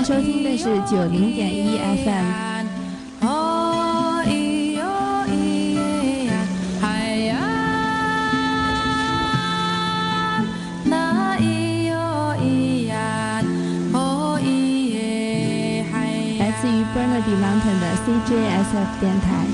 收听的是90.1 FM。来自于 Burnaby Mountain 的 CJSF 电台。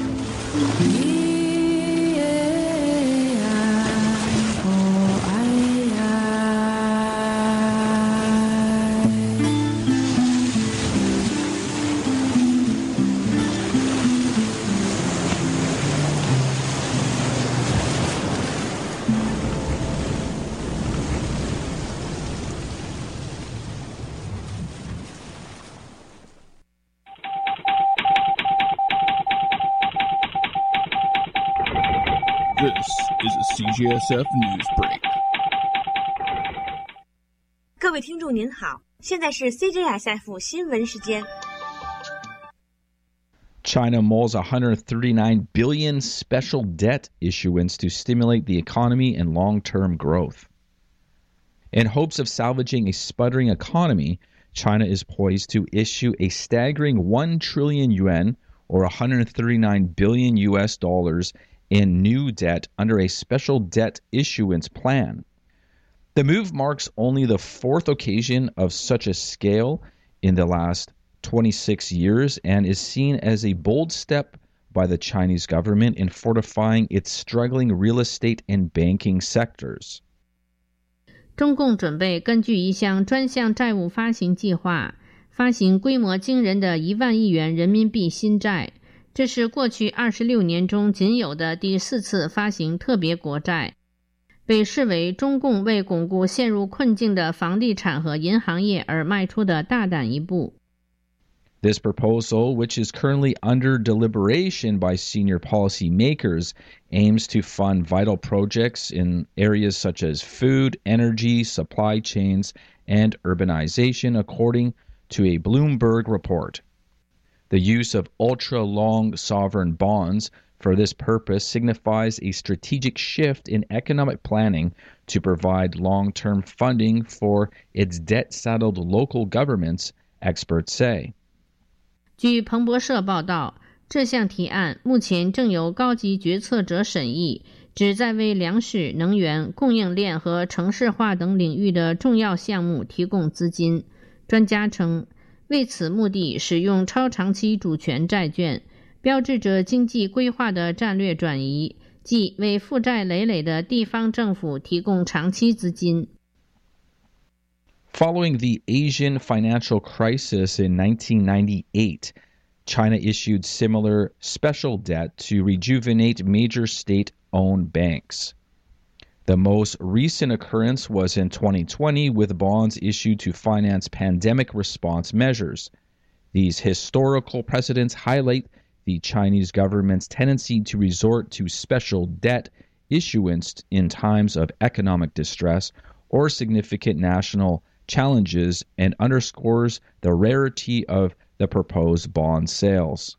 CJSF News Break。 各位听众您好，现在是 CJSF 新闻时间。 China mulls $139 billion special debt issuance to stimulate the economy and long-term growth. In hopes of salvaging a sputtering economy, China is poised to issue a staggering 1 trillion yuan or $139 billion US dollars in new debt under a special debt issuance plan. The move marks only the fourth occasion of such a scale in the last 26 years and is seen as a bold step by the Chinese government in fortifying its struggling real estate and banking sectors. 中共准备根据一项专项债务发行计划，发行规模惊人的1万亿元人民币新债。这是过去26年中仅有的第4次发行特别国债，被视为中共为巩固陷入困境的房地产和银行业而迈出的大胆一步。 This proposal, which is currently under deliberation by senior policy makers, aims to fund vital projects in areas such as food, energy, supply chains, and urbanization, according to a Bloomberg report. The use of ultra-long sovereign bonds for this purpose signifies a strategic shift in economic planning to provide long-term funding for its debt-saddled local governments, experts say. 据彭博社报道，这项提案目前正由高级决策者审议，旨在为粮食、能源、供应链和城市化等领域的重要项目提供资金。专家称，为此目的使用超长期主权债券，标志着经济规划的战略转移，即为负债累累的地方政府提供长期资金。 Following the Asian financial crisis in 1998, China issued similar special debt to rejuvenate major state-owned banks. The most recent occurrence was in 2020 with bonds issued to finance pandemic response measures. These historical precedents highlight the Chinese government's tendency to resort to special debt issuance in times of economic distress or significant national challenges and underscores the rarity of the proposed bond sales.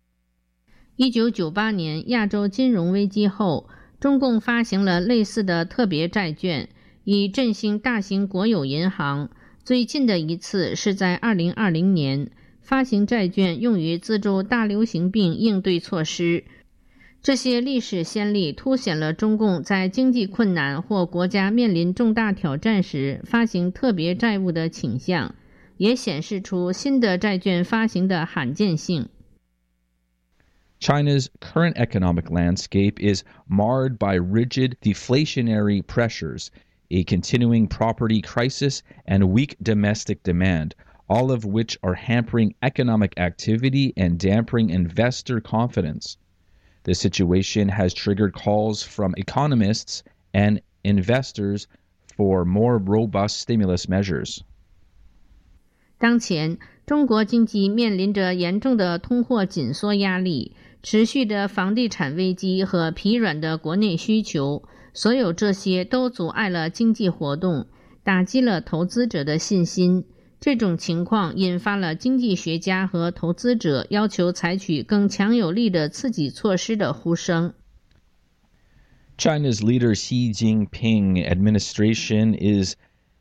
1998年亚洲金融危机后，中共发行了类似的特别债券，以振兴大型国有银行。最近的一次是在2020年，发行债券用于资助大流行病应对措施。这些历史先例凸显了中共在经济困难或国家面临重大挑战时发行特别债务的倾向，也显示出新的债券发行的罕见性。 China's current economic landscape is marred by rigid deflationary pressures, a continuing property crisis, and weak domestic demand, all of which are hampering economic activity and dampening investor confidence. The situation has triggered calls from economists and investors for more robust stimulus measures. 当前，中国经济面临着严重的通货紧缩压力，持续的房地产危机和疲软的国内需求，所有这些都阻碍了经济活动，打击了投资者的信心。这种情况引发了经济学家和投资者要求采取更强有力的刺激措施的呼声。 China's leader Xi Jinping administration is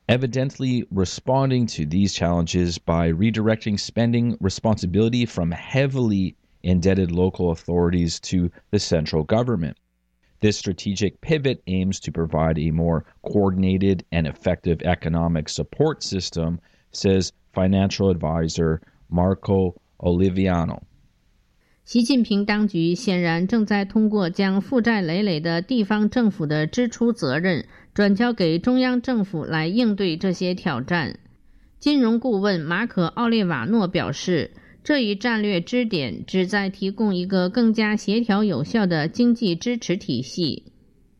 evidently responding to these challenges by redirecting spending responsibility from heavily indebted local authorities to the central government. This strategic pivot aims to provide a more coordinated and effective economic support system, says financial advisor Marco Oliviano. 习近平当局显然正在通过将负债累累的地方政府的支出责任转交给中央政府来应对这些挑战。金融顾问马可·奥列瓦诺表示，这一战略支点旨在提供一个更加协调有效的经济支持体系。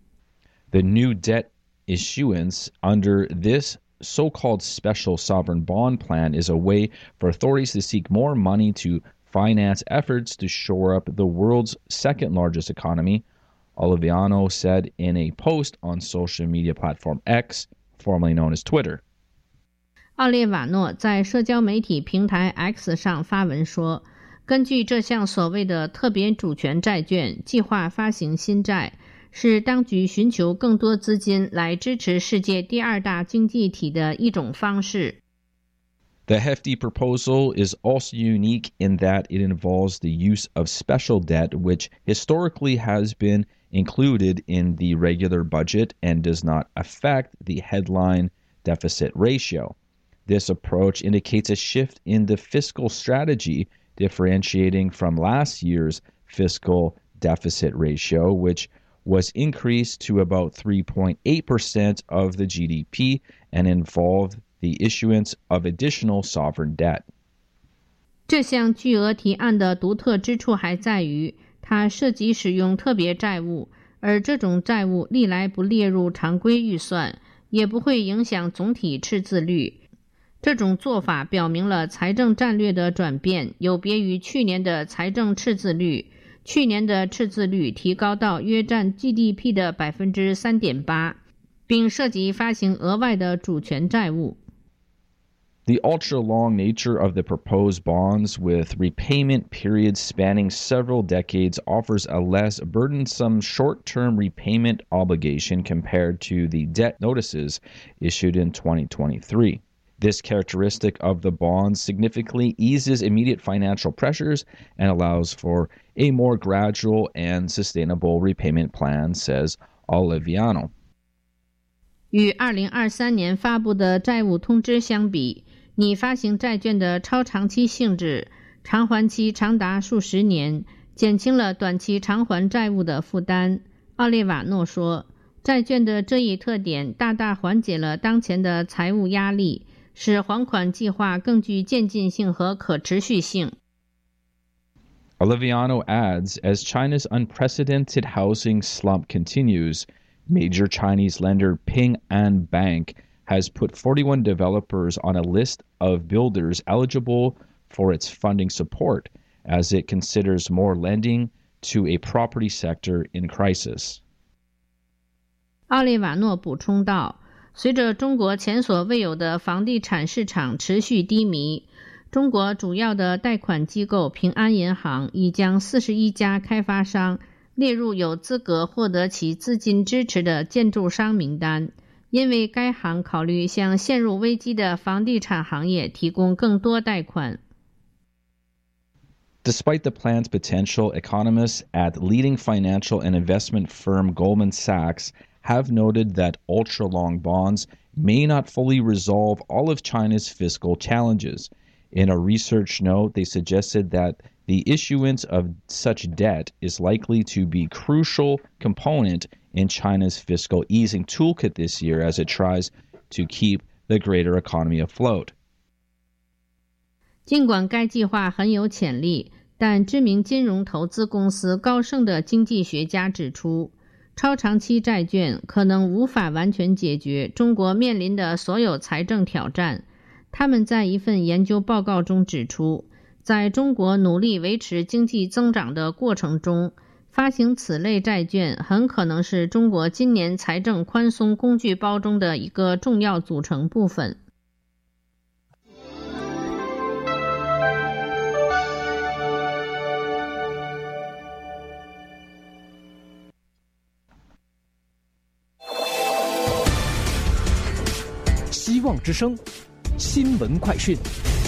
The new debt issuance under this so-called special sovereign bond plan is a way for authorities to seek more money to finance efforts to shore up the world's second largest economy, Oliviano said in a post on social media platform X, formerly known as Twitter. 奥列瓦诺在社交媒体平台 X 上发文说，根据这项所谓的特别主权债券计划发行新债，是当局寻求更多资金来支持世界第二大经济体的一种方式。 The hefty proposal is also unique in that it involves the use of special debt, which historically has been included in the regular budget and does not affect the headline deficit ratio. This approach indicates a shift in the fiscal strategy, differentiating from last year's fiscal deficit ratio, which was increased to about 3.8% of the GDP and involved the issuance of additional sovereign debt. 这项巨额提案的独特之处还在于，它涉及使用特别债务，而这种债务历来不列入常规预算，也不会影响总体赤字率。这种做法表明了财政战略的转变，有别于去年的财政赤字率。去年的赤字率提高到约占 GDP 的 3.8%， 并涉及发行额外的主权债务。 The ultra-long nature of the proposed bonds, with repayment periods spanning several decades, offers a less burdensome short-term repayment obligation compared to the debt notices issued in 2023. This characteristic of the bonds significantly eases immediate financial pressures and allows for a more gradual and sustainable repayment plan, says Oliviano. 与2023年发布的债务通知相比，拟发行债券的超长期性质，偿还期长达数十年，减轻了短期偿还债务的负担。奥列瓦诺说，债券的这一特点大大缓解了当前的财务压力，使还款计划更具渐进性和可持续性。 Oliviano adds, as China's unprecedented housing slump continues, major Chinese lender Ping An Bank has put 41 developers on a list of builders eligible for its funding support as it considers more lending to a property sector in crisis. 奥列瓦诺补充道，随着中国前所未有的房地产市场持续低迷，中国主要的贷款机构平安银行已将41家开发商列入有资格获得其资金支持的建筑商名单，因为该行考虑向陷入危机的房地产行业提供更多贷款。 Despite the plan's potential, economists at leading financial and investment firm Goldman Sachs have noted that ultra-long bonds may not fully resolve all of China's fiscal challenges. In a research note, they suggested that the issuance of such debt is likely to be a crucial component in China's fiscal easing toolkit this year as it tries to keep the greater economy afloat. 尽管该计划很有潜力，但知名金融投资公司高盛的经济学家指出，超长期债券可能无法完全解决中国面临的所有财政挑战。他们在一份研究报告中指出，在中国努力维持经济增长的过程中，发行此类债券很可能是中国今年财政宽松工具包中的一个重要组成部分。 希望之声新闻快讯。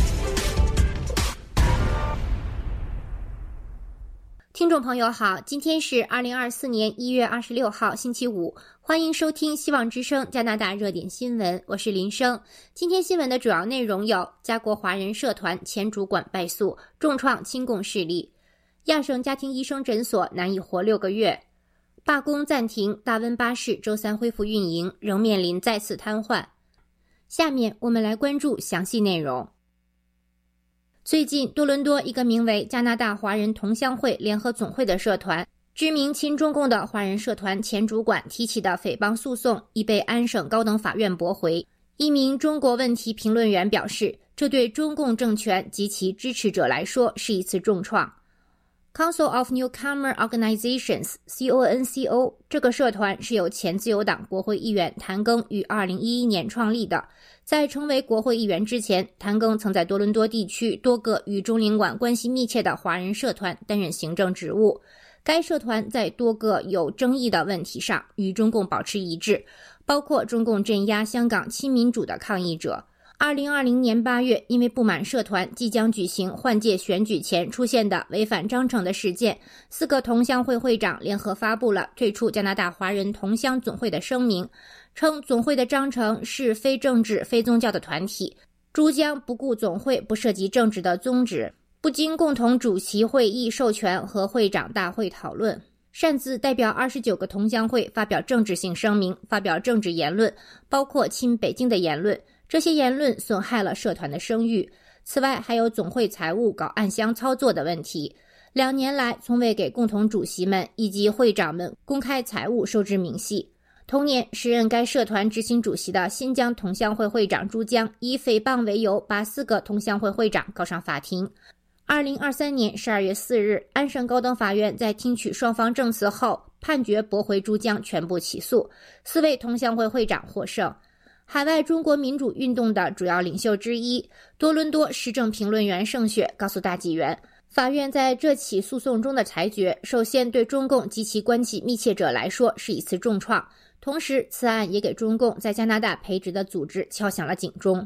听众朋友好，今天是2024年1月26号星期五，欢迎收听希望之声加拿大热点新闻，我是林生。今天新闻的主要内容有：加国华人社团前主管败诉，重创亲共势力；亚省家庭医生诊所难以活6个月；罢工暂停，大温巴士周三恢复运营，仍面临再次瘫痪。下面我们来关注详细内容。最近，多伦多一个名为加拿大华人同乡会联合总会的社团，知名亲中共的华人社团前主管提起的诽谤诉讼已被安省高等法院驳回。一名中国问题评论员表示，这对中共政权及其支持者来说是一次重创。Council of Newcomer Organizations CONCO 这个社团是由前自由党国会议员谭庚于2011年创立的。在成为国会议员之前，谭庚曾在多伦多地区多个与中领馆关系密切的华人社团担任行政职务。该社团在多个有争议的问题上与中共保持一致，包括中共镇压香港亲民主的抗议者。2020年8月，因为不满社团即将举行换届选举前出现的违反章程的事件，4个同乡会会长联合发布了退出加拿大华人同乡总会的声明，称总会的章程是非政治非宗教的团体，诸将不顾总会不涉及政治的宗旨，不经共同主席会议授权和会长大会讨论，擅自代表29个同乡会发表政治性声明，发表政治言论，包括亲北京的言论。这些言论损害了社团的声誉。此外，还有总会财务搞暗箱操作的问题。2年来，从未给共同主席们以及会长们公开财务收支明细。同年，时任该社团执行主席的新疆同乡会会长朱江以诽谤为由，把4个同乡会会长告上法庭。2023年12月4日，安省高等法院在听取双方证词后，判决驳回朱江全部起诉，4位同乡会会长获胜。海外中国民主运动的主要领袖之一，多伦多时政评论员盛雪告诉大纪元，法院在这起诉讼中的裁决，首先对中共及其关系密切者来说是一次重创，同时此案也给中共在加拿大培植的组织敲响了警钟。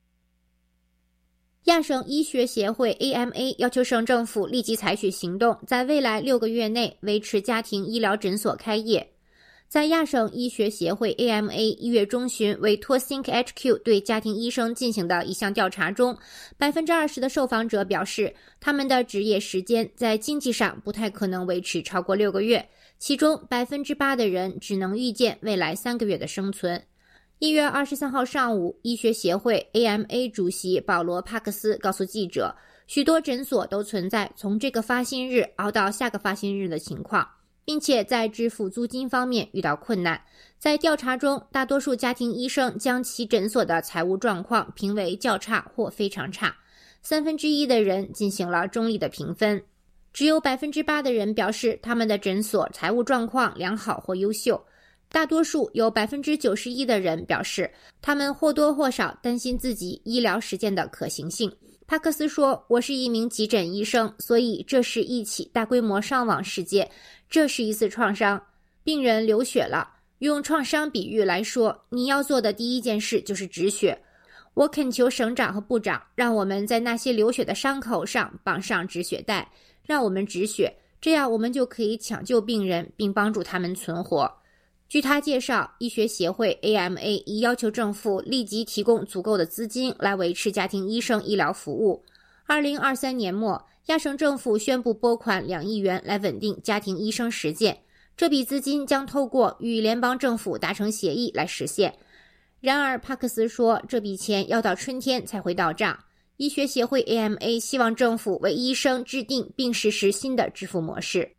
亚省医学协会 AMA 要求省政府立即采取行动，在未来6个月内维持家庭医疗诊所开业。在亚省医学协会 AMA 1月中旬委托 Think HQ 对家庭医生进行的一项调查中， 20% 的受访者表示，他们的执业时间在经济上不太可能维持超过6个月，其中 8% 的人只能预见未来3个月的生存。1月23号上午，医学协会 AMA 主席保罗·帕克斯告诉记者，许多诊所都存在从这个发薪日熬到下个发薪日的情况，并且在支付租金方面遇到困难。在调查中，大多数家庭医生将其诊所的财务状况评为较差或非常差，1/3的人进行了中立的评分。只有 8% 的人表示他们的诊所财务状况良好或优秀。大多数有 91% 的人表示他们或多或少担心自己医疗实践的可行性。帕克斯说，我是一名急诊医生，所以这是一起大规模伤亡事件，这是一次创伤，病人流血了。用创伤比喻来说，你要做的第一件事就是止血。我恳求省长和部长，让我们在那些流血的伤口上绑上止血带，让我们止血，这样我们就可以抢救病人并帮助他们存活。据他介绍，医学协会 AMA 已要求政府立即提供足够的资金来维持家庭医生医疗服务。2023年末，亚省政府宣布拨款2亿元来稳定家庭医生实践，这笔资金将透过与联邦政府达成协议来实现。然而，帕克斯说，这笔钱要到春天才会到账。医学协会 AMA 希望政府为医生制定并实施新的支付模式。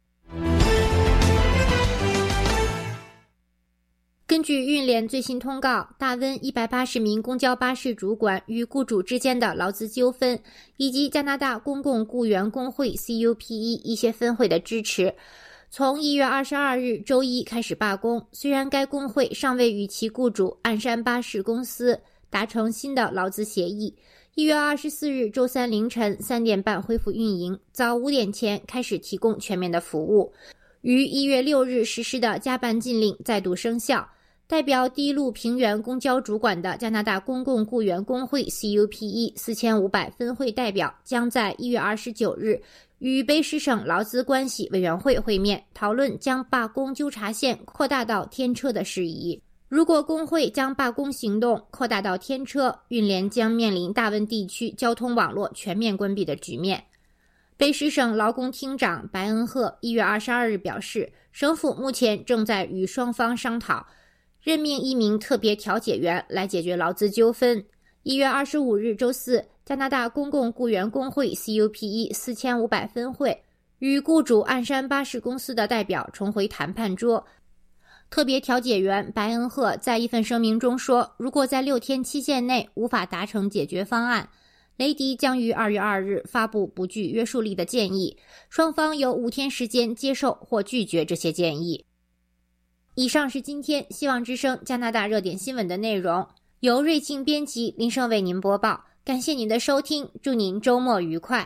根据运联最新通告，大温180名公交巴士主管与雇主之间的劳资纠纷，以及加拿大公共雇员工会 CUPE 一些分会的支持，从1月22日周一开始罢工。虽然该工会尚未与其雇主鞍山巴士公司达成新的劳资协议，1月24日周三凌晨3点半恢复运营，早5点前开始提供全面的服务。于1月6日实施的加班禁令再度生效。 代表低陆平原公交主管的加拿大公共雇员工会 CUPE 4500分会代表将在1月29日与卑诗省劳资关系委员会会面，讨论将罢工纠察线扩大到天车的事宜。如果工会将罢工行动扩大到天车，运联将面临大温地区交通网络全面关闭的局面。卑诗省劳工厅长白恩赫1月22日表示，省府目前正在与双方商讨任命一名特别调解员来解决劳资纠纷。1月25日周四，加拿大公共雇员工会 CUPE 4500分会与雇主鞍山巴士公司的代表重回谈判桌。特别调解员白恩赫在一份声明中说，如果在6天期限内无法达成解决方案，雷迪将于2月2日发布不具约束力的建议，双方有5天时间接受或拒绝这些建议。以上是今天希望之声加拿大热点新闻的内容，由瑞静编辑，林生为您播报。感谢您的收听，祝您周末愉快。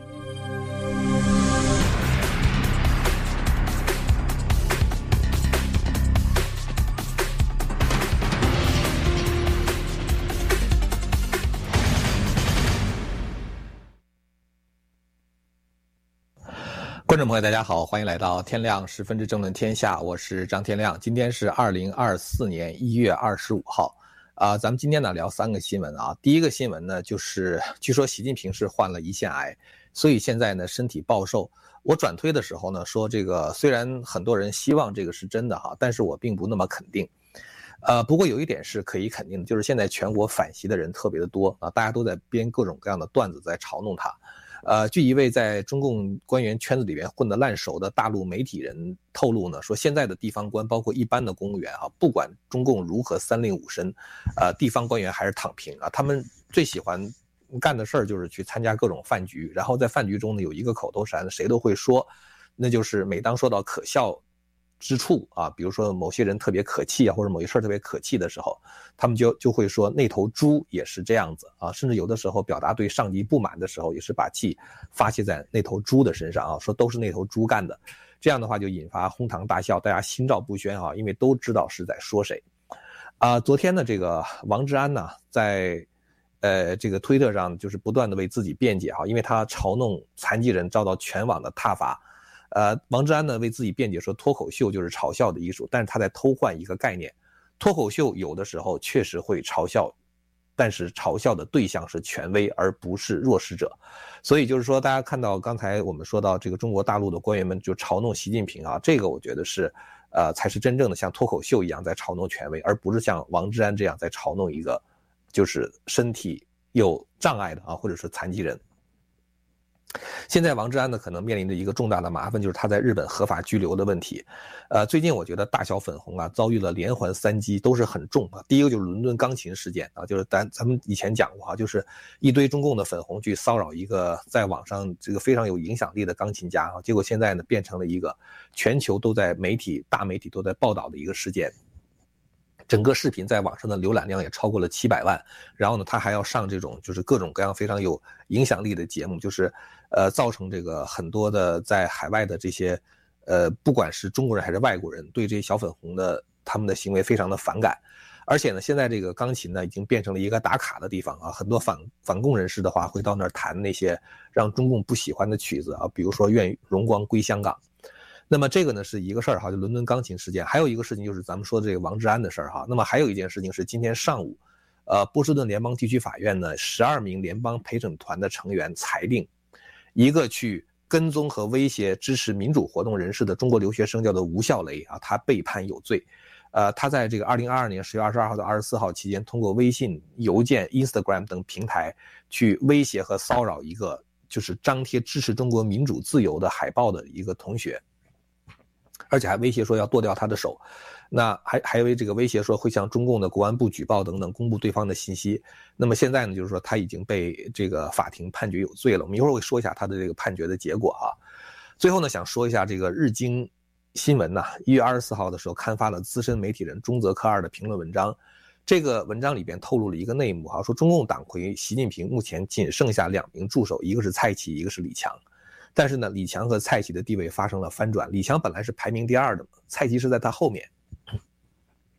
观众朋友大家好，欢迎来到天亮10分之政论天下，我是张天亮。今天是2024年1月25号咱们今天呢聊3个新闻啊。第一个新闻呢就是据说习近平是患了胰腺癌，所以现在呢身体暴瘦。我转推的时候呢说这个虽然很多人希望这个是真的哈，但是我并不那么肯定。不过有一点是可以肯定的，就是现在全国反习的人特别的多啊，大家都在编各种各样的段子在嘲弄他。据一位在中共官员圈子里面混得烂熟的大陆媒体人透露呢，说现在的地方官包括一般的公务员不管中共如何三令五申，地方官员还是躺平啊，他们最喜欢干的事儿就是去参加各种饭局，然后在饭局中呢有一个口头禅，谁都会说，那就是每当说到可笑之处啊，比如说某些人特别可气啊，或者某一事特别可气的时候，他们就会说那头猪也是这样子啊，甚至有的时候表达对上级不满的时候，也是把气发泄在那头猪的身上啊，说都是那头猪干的。这样的话就引发哄堂大笑，大家心照不宣啊，因为都知道是在说谁。昨天呢，这个王志安呢，在这个推特上就是不断的为自己辩解因为他嘲弄残疾人遭到全网的挞伐。王志安呢为自己辩解说脱口秀就是嘲笑的艺术，但是他在偷换一个概念，脱口秀有的时候确实会嘲笑，但是嘲笑的对象是权威而不是弱势者。所以就是说大家看到刚才我们说到这个中国大陆的官员们就嘲弄习近平这个我觉得是才是真正的像脱口秀一样在嘲弄权威，而不是像王志安这样在嘲弄一个就是身体有障碍的或者是残疾人。现在王志安呢可能面临着一个重大的麻烦，就是他在日本合法居留的问题。最近我觉得大小粉红遭遇了连环3击，都是很重第一个就是伦敦钢琴事件就是咱们以前讲过就是一堆中共的粉红去骚扰一个在网上这个非常有影响力的钢琴家结果现在呢变成了一个全球都在大媒体都在报道的一个事件。整个视频在网上的浏览量也超过了700万，然后呢他还要上这种就是各种各样非常有影响力的节目，就是造成这个很多的在海外的这些不管是中国人还是外国人对这些小粉红的他们的行为非常的反感。而且呢现在这个钢琴呢已经变成了一个打卡的地方很多反共人士的话会到那儿弹那些让中共不喜欢的曲子比如说愿荣光归香港。那么这个呢是一个事儿就伦敦钢琴事件。还有一个事情就是咱们说的这个王志安的事儿那么还有一件事情是今天上午波士顿联邦地区法院呢12名联邦陪审团的成员裁定，一个去跟踪和威胁支持民主活动人士的中国留学生叫做吴笑雷他被判有罪。他在这个2022年10月22号到24号期间通过微信、邮件、Instagram 等平台去威胁和骚扰一个就是张贴支持中国民主自由的海报的一个同学，而且还威胁说要剁掉他的手。那还有这个威胁说会向中共的国安部举报等等，公布对方的信息。那么现在呢就是说他已经被这个法庭判决有罪了，我们一会儿会说一下他的这个判决的结果最后呢想说一下这个日经新闻1月24号的时候刊发了资深媒体人中泽克二的评论文章。这个文章里边透露了一个内幕说中共党魁习近平目前仅剩下2名助手，一个是蔡奇，一个是李强。但是呢李强和蔡奇的地位发生了翻转，李强本来是排名第2的，蔡奇是在他后面。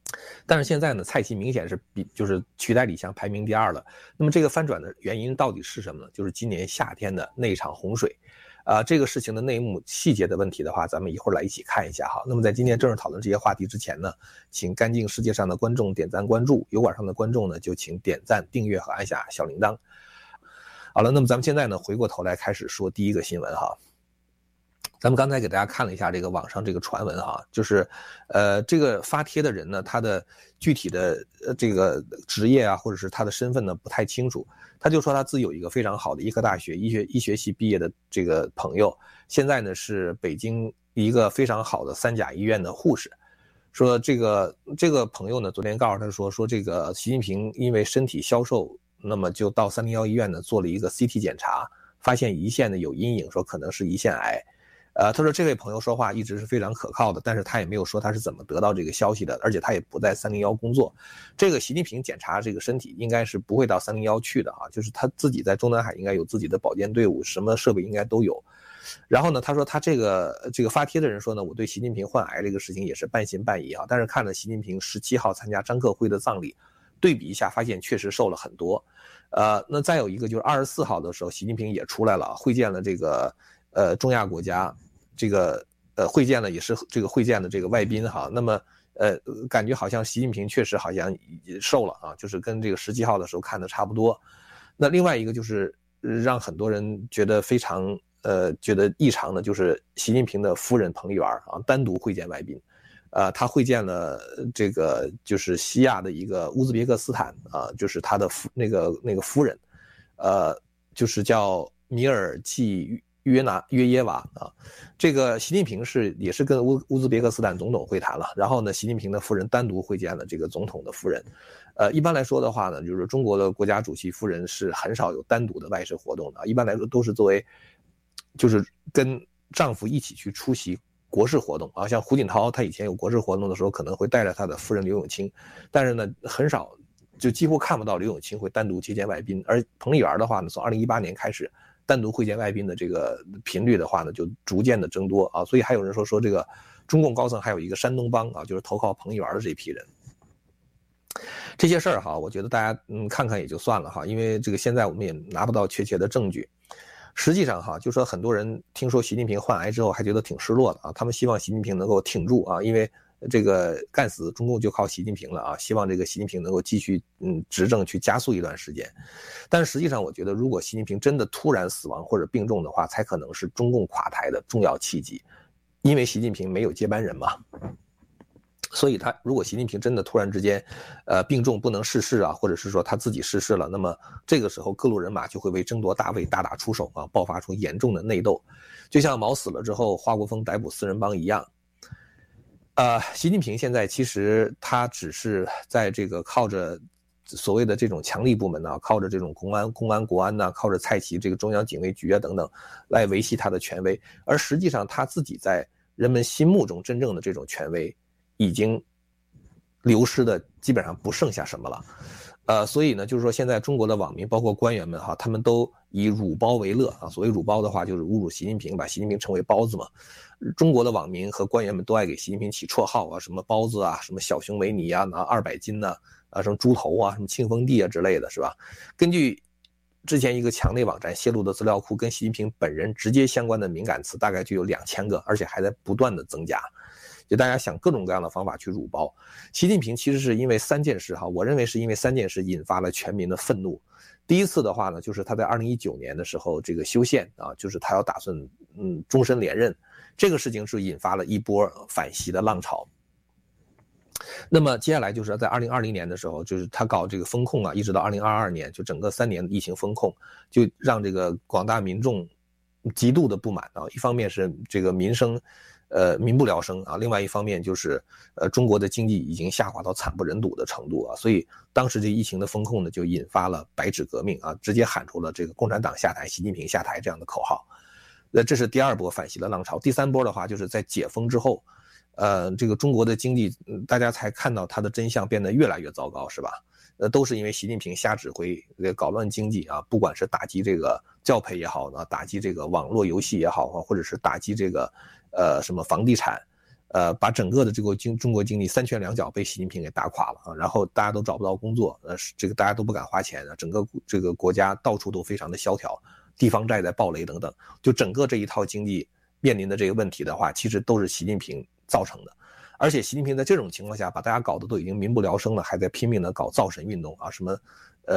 但是现在呢，蔡奇明显是就是取代李强排名第2了。那么这个翻转的原因到底是什么呢？就是今年夏天的那场洪水。这个事情的内幕细节的问题的话，咱们一会儿来一起看一下哈。那么在今天正式讨论这些话题之前呢，请干净世界上的观众点赞关注，油管上的观众呢就请点赞、订阅和按下小铃铛。好了，那么咱们现在呢回过头来开始说第一个新闻哈。咱们刚才给大家看了一下这个网上这个传闻哈，就是这个发帖的人呢，他的具体的这个职业啊，或者是他的身份呢不太清楚。他就说他自己有一个非常好的医科大学医学系毕业的这个朋友，现在呢是北京一个非常好的3甲医院的护士。说这个朋友呢昨天告诉他说这个习近平因为身体消瘦，那么就到301医院呢做了一个 CT 检查，发现胰腺呢有阴影，说可能是胰腺癌。他说这位朋友说话一直是非常可靠的，但是他也没有说他是怎么得到这个消息的，而且他也不在301工作。这个习近平检查这个身体应该是不会到301去的啊，就是他自己在中南海应该有自己的保健队伍，什么设备应该都有。然后呢，他说他这个发帖的人说呢，我对习近平患癌这个事情也是半信半疑啊，但是看了习近平17号参加张克辉的葬礼，对比一下发现确实瘦了很多。那再有一个就是24号的时候，习近平也出来了，会见了这个中亚国家。这个会见了也是这个会见的这个外宾哈，那么感觉好像习近平确实好像瘦了啊，就是跟这个17号的时候看的差不多。那另外一个就是让很多人觉得非常觉得异常的，就是习近平的夫人彭丽媛啊单独会见外宾，他会见了这个就是西亚的一个乌兹别克斯坦啊，就是他的那个夫人，就是叫米尔季约耶娃啊，这个习近平也是跟乌兹别克斯坦总统会谈了，然后呢，习近平的夫人单独会见了这个总统的夫人。一般来说的话呢，就是中国的国家主席夫人是很少有单独的外事活动的，一般来说都是作为就是跟丈夫一起去出席国事活动啊，像胡锦涛他以前有国事活动的时候可能会带着他的夫人刘永清，但是呢很少，就几乎看不到刘永清会单独接见外宾，而彭丽媛的话呢，从2018年开始。单独会见外宾的这个频率的话呢，就逐渐的增多啊，所以还有人说这个中共高层还有一个山东帮啊，就是投靠彭丽媛的这批人。这些事儿哈，我觉得大家看看也就算了哈，因为这个现在我们也拿不到确切的证据。实际上哈，就说很多人听说习近平患癌之后还觉得挺失落的啊，他们希望习近平能够挺住啊，因为这个干死中共就靠习近平了啊，希望这个习近平能够继续执政去加速一段时间。但是实际上我觉得如果习近平真的突然死亡或者病重的话，才可能是中共垮台的重要契机，因为习近平没有接班人嘛。所以他如果习近平真的突然之间病重不能逝世啊，或者是说他自己逝世了，那么这个时候各路人马就会为争夺大位大打出手啊，爆发出严重的内斗，就像毛死了之后华国锋逮捕四人帮一样。习近平现在其实他只是在这个靠着所谓的这种强力部门啊，靠着这种公安国安呐，靠着蔡奇这个中央警卫局啊等等来维系他的权威，而实际上他自己在人们心目中真正的这种权威已经流失的基本上不剩下什么了。所以呢，就是说现在中国的网民包括官员们哈，他们都以辱包为乐啊。所谓辱包的话，就是侮辱习近平，把习近平称为包子嘛。中国的网民和官员们都爱给习近平起绰号啊，什么包子啊，什么小熊维尼啊，拿200斤呐，什么猪头啊，什么庆丰帝啊之类的，是吧？根据之前一个墙内网站泄露的资料库，跟习近平本人直接相关的敏感词大概就有2000个，而且还在不断的增加。就大家想各种各样的方法去辱包习近平，其实是因为3件事哈，我认为是因为3件事引发了全民的愤怒。第一次的话呢，就是他在2019年的时候这个修宪啊，就是他要打算终身连任，这个事情是引发了一波反习的浪潮。那么接下来就是在2020年的时候，就是他搞这个风控啊，一直到2022年，就整个3年的疫情风控，就让这个广大民众极度的不满啊。一方面是这个民生民不聊生啊，另外一方面就是中国的经济已经下滑到惨不忍睹的程度啊，所以当时这疫情的风控呢，就引发了白纸革命啊，直接喊出了这个共产党下台，习近平下台这样的口号。这是第2波反习的浪潮。第3波的话，就是在解封之后，这个中国的经济大家才看到它的真相变得越来越糟糕，是吧？都是因为习近平瞎指挥，搞乱经济啊，不管是打击这个教培也好呢，打击这个网络游戏也好，或者是打击这个什么房地产， 把整个的这个中国经济三拳两脚被习近平给打垮了啊，然后大家都找不到工作，这个大家都不敢花钱，整个这个国家到处都非常的萧条，地方债在暴雷等等，就整个这一套经济面临的这个问题的话，其实都是习近平造成的。而且习近平在这种情况下把大家搞得都已经民不聊生了，还在拼命的搞造神运动啊，什么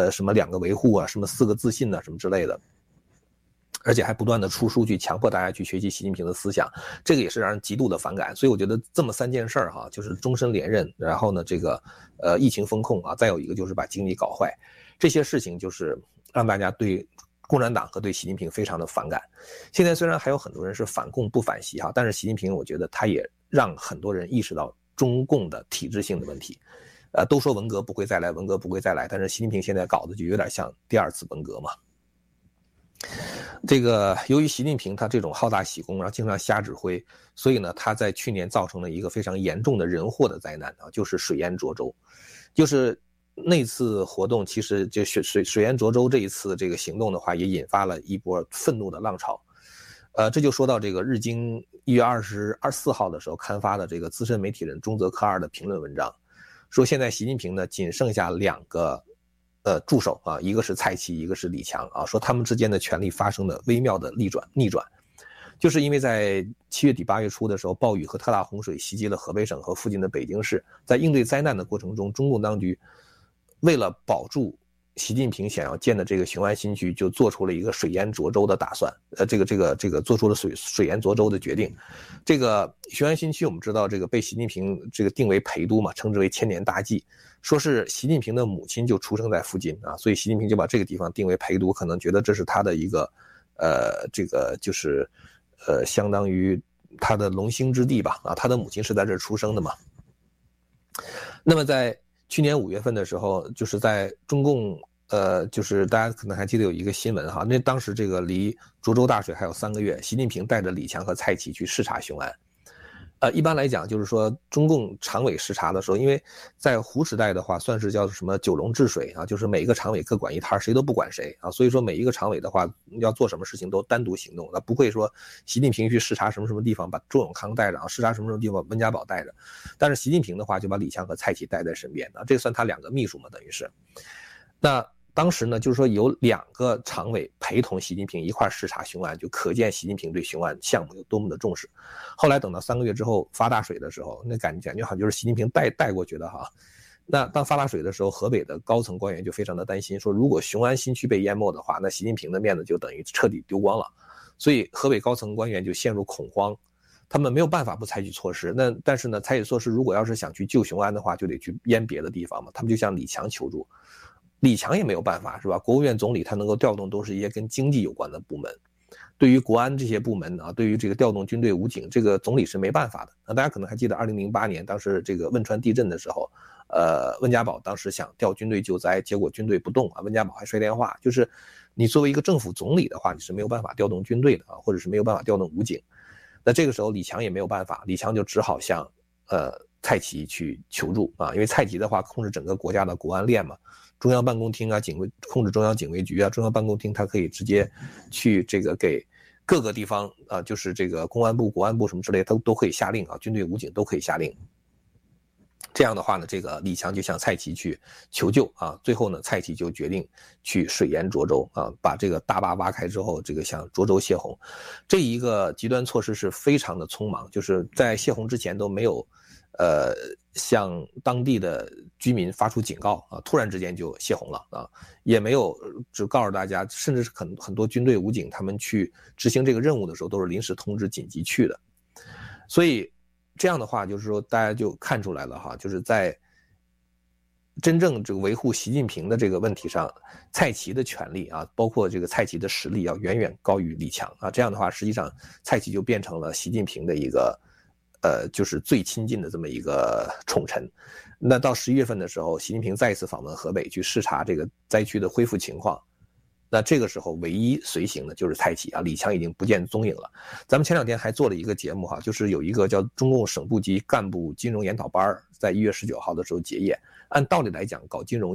2个维护啊，什么4个自信啊，什么之类的，而且还不断的出书去强迫大家去学习习近平的思想，这个也是让人极度的反感。所以我觉得这么3件事哈，就是终身连任，然后呢这个疫情风控啊，再有一个就是把经济搞坏，这些事情就是让大家对共产党和对习近平非常的反感。现在虽然还有很多人是反共不反习哈，但是习近平我觉得他也让很多人意识到中共的体制性的问题。都说文革不会再来，文革不会再来，但是习近平现在搞的就有点像第2次文革嘛。这个由于习近平他这种好大喜功，然后经常瞎指挥，所以呢他在去年造成了一个非常严重的人祸的灾难啊，就是水淹涿州。就是那次活动，其实就水淹涿州这一次这个行动的话，也引发了一波愤怒的浪潮。这就说到这个日经1月24号的时候刊发的这个资深媒体人中泽克二的评论文章，说现在习近平呢仅剩下2个助手啊，一个是蔡奇，一个是李强啊，说他们之间的权力发生了微妙的逆转，就是因为在7月底8月初的时候，暴雨和特大洪水袭击了河北省和附近的北京市，在应对灾难的过程中，中共当局为了保住习近平想要建的这个雄安新区，就做出了一个水淹涿州的打算，这个做出了水淹涿州的决定。这个雄安新区我们知道，这个被习近平这个定为陪都嘛，称之为千年大计，说是习近平的母亲就出生在附近啊，所以习近平就把这个地方定为陪都，可能觉得这是他的一个这个就是相当于他的龙兴之地吧啊，他的母亲是在这儿出生的嘛。那么在去年5月份的时候，就是在中共就是大家可能还记得有一个新闻哈，那当时这个离涿州大水还有3个月，习近平带着李强和蔡奇去视察雄安。一般来讲就是说中共常委视察的时候，因为在胡时代的话算是叫什么九龙治水啊，就是每个常委各管一摊，谁都不管谁啊，所以说每一个常委的话要做什么事情都单独行动，那不会说习近平去视察什么地方把周永康带着啊，视察什么地方温家宝带着，但是习近平的话就把李强和蔡奇带在身边啊，这算他2个秘书嘛，等于是。那当时呢，就是说有2个常委陪同习近平一块视察雄安，就可见习近平对雄安项目有多么的重视。后来等到3个月之后发大水的时候，那感觉好像就是习近平带过去的哈。那当发大水的时候，河北的高层官员就非常的担心，说如果雄安新区被淹没的话，那习近平的面子就等于彻底丢光了。所以河北高层官员就陷入恐慌，他们没有办法不采取措施。但是呢，采取措施如果要是想去救雄安的话，就得去淹别的地方嘛。他们就向李强求助。李强也没有办法是吧？国务院总理他能够调动都是一些跟经济有关的部门，对于国安这些部门啊，对于这个调动军队武警，这个总理是没办法的。那大家可能还记得2008年当时这个汶川地震的时候，温家宝当时想调军队救灾，结果军队不动啊，温家宝还摔电话，就是你作为一个政府总理的话，你是没有办法调动军队的啊，或者是没有办法调动武警。那这个时候李强也没有办法，李强就只好向蔡奇去求助啊，因为蔡奇的话控制整个国家的国安链嘛。中央办公厅啊，控制中央警卫局啊，中央办公厅它可以直接去这个给各个地方啊，就是这个公安部、国安部什么之类都可以下令啊，军队武警都可以下令。这样的话呢，这个李强就向蔡奇去求救啊，最后呢，蔡奇就决定去水淹涿州啊，把这个大坝挖开之后，这个向涿州泄洪。这一个极端措施是非常的匆忙，就是在泄洪之前都没有向当地的居民发出警告啊，突然之间就泄洪了啊，也没有只告诉大家，甚至是很多军队武警他们去执行这个任务的时候都是临时通知紧急去的，所以这样的话就是说大家就看出来了哈，就是在真正这个维护习近平的这个问题上，蔡奇的权力啊，包括这个蔡奇的实力要远远高于李强啊，这样的话实际上蔡奇就变成了习近平的一个就是最亲近的这么一个宠臣。那到11月份的时候，习近平再一次访问河北去视察这个灾区的恢复情况。那这个时候唯一随行的就是蔡奇啊，李强已经不见踪影了。咱们前2天还做了一个节目哈，就是有一个叫中共省部级干部金融研讨班，在1月19号的时候结业。按道理来讲，搞金融